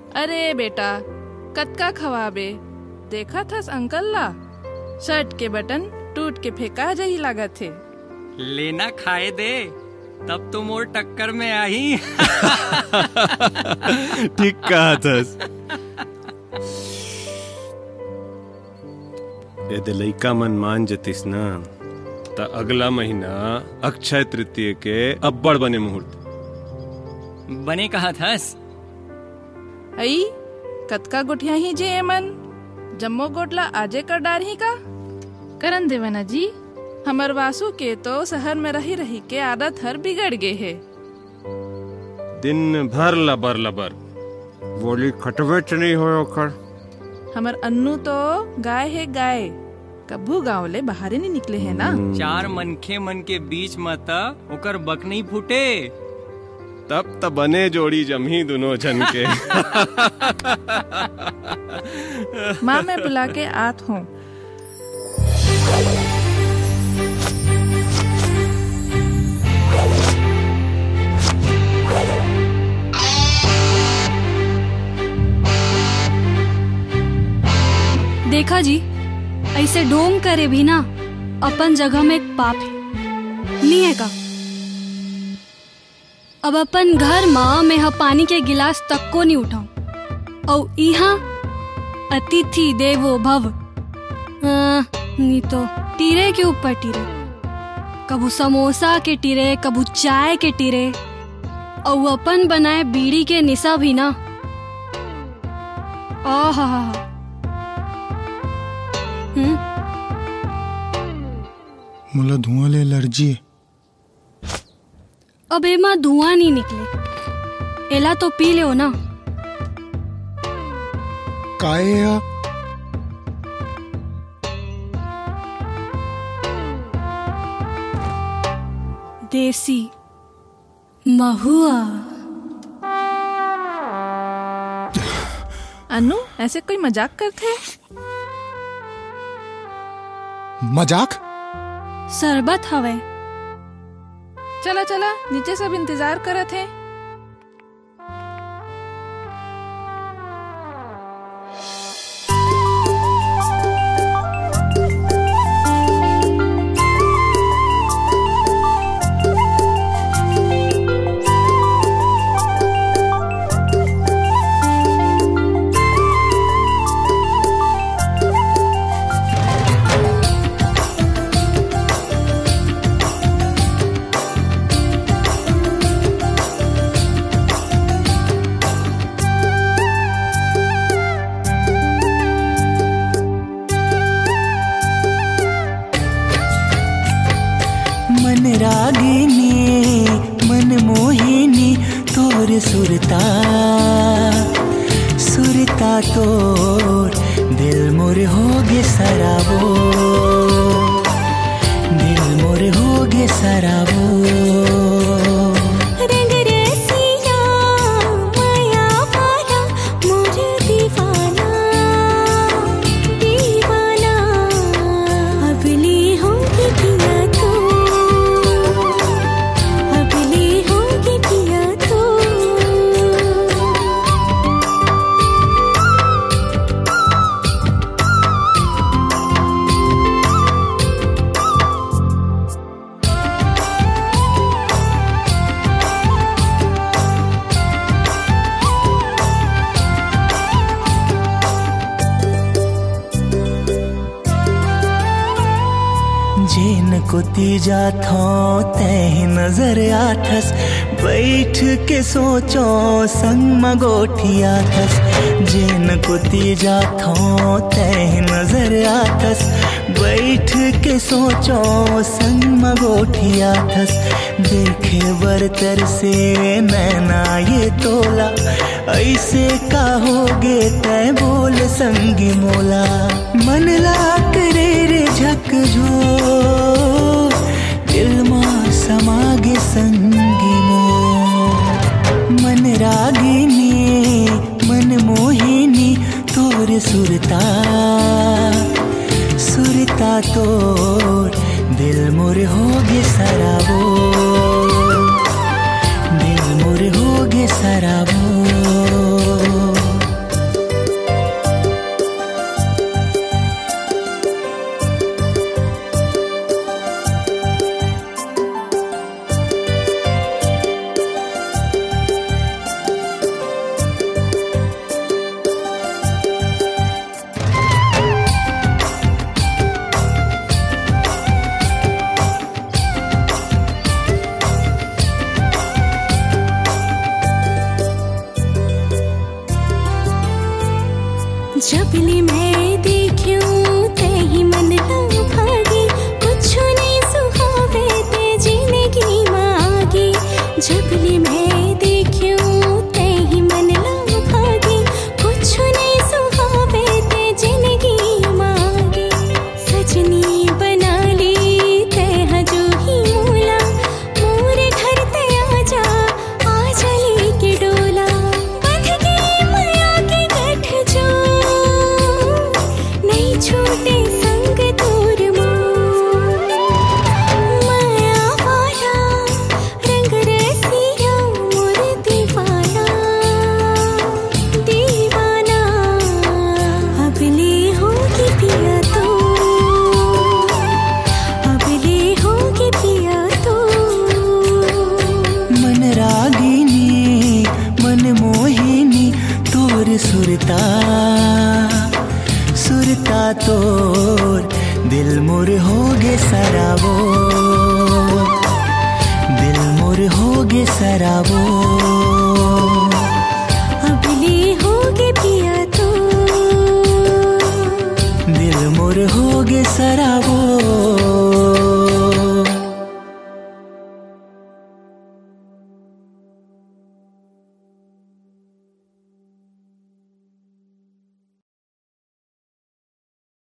अरे बेटा, कतका खवाबे? देखा थस अंकल ला, शर्ट के बटन टूट के फेंका जही लागत थे। लेना खाए दे, तब तो मोर टक्कर में आई। ठीक कहा थस। यदि लइका मन मान जतिस ना त अगला महीना अक्षय तृतीय के अब्बड़ बने मुहूर्त बने कहा थस। आई कतका गोठिया ही जे एमन जम्मो गोटला आजे कर डार ही का करन देवना जी। हमर वासु के तो शहर में रही रही के आदत हर बिगड़ गे है। दिन भर लबर बोली खटवेच नहीं हो ओकर। हमर अन्नू तो गाय है गाय, कभू गाँव ले बाहर नहीं निकले है ना। चार मनखे मन के बीच में त ओकर बक नहीं फूटे, तब त बने जोड़ी जमी दोनों जन के। माँ मैं बुला के आत हूँ। देखा जी, ऐसे ढोंग करे भी ना अपन जगह में एक पाप है, नहीं है का? अब अपन घर माँ में पानी के गिलास तक को नहीं उठाऊं और यहाँ अतिथि देवो भव। नहीं तो टीरे के ऊपर टीरे, कबू समोसा के टीरे, कबू चाय के टीरे, और अपन बनाए बीड़ी के निशा भी ना। आहा मुला धुआं ले एलर्जी है। अब एमा धुआं नहीं निकले, एला तो पी ले ना। काहे या? देसी महुआ। अनु ऐसे कोई मजाक करते? मजाक? शरबत हवे। चला चला नीचे सब इंतजार करत है। रागिनी मन मोहिनी तोर सुरता सुरता तोर दिल मोर होगे सराबो, दिल मोर होगे सराबो। जेन को तीजा थो तह नजर आथस, बैठ के सोचो संग मगोठिया थस। जेन को तीजा थो तह नजर आथस, बैठ के सोचो संग मगोठिया थस। देखे बरतर से नैना ये तोला, ऐसे का होगे तय बोल संगी मोला। मन ला करे रे झकझो दिल मां समागे संगी मो। मन रागिनी मन मोहिनी तोर सुरता सुरता तोर दिल मोर होगे सराबो, दिल मोर होगे सराबो। जबली मैं देखूं ते ही मन ना भागी, कुछ नहीं सुहावे ते जिंदगी मांगी। जबली मैं देखूं ते ही मन ना भागी, कुछ नहीं सुहावे ते जिंदगी मांगी। सजनी बना ली ते हजू ही मोला, मोरे घर ते आजा आजा लेके डोला। बंध गई माया के गठ जो, नहीं छूटे संग तोर मोर। माया वाला रंग रसिया मोर दीवाना, दीवाना अबले होगी पिया तो, अबले होगी पिया तो। मन रागिनी मन मोहिनी तोर सुरता, सुरता तोर दिल मोर होगे सराबो, दिल मोर होगे सराबो। अबले होगी पिया तो, दिल मोर होगे सराबो।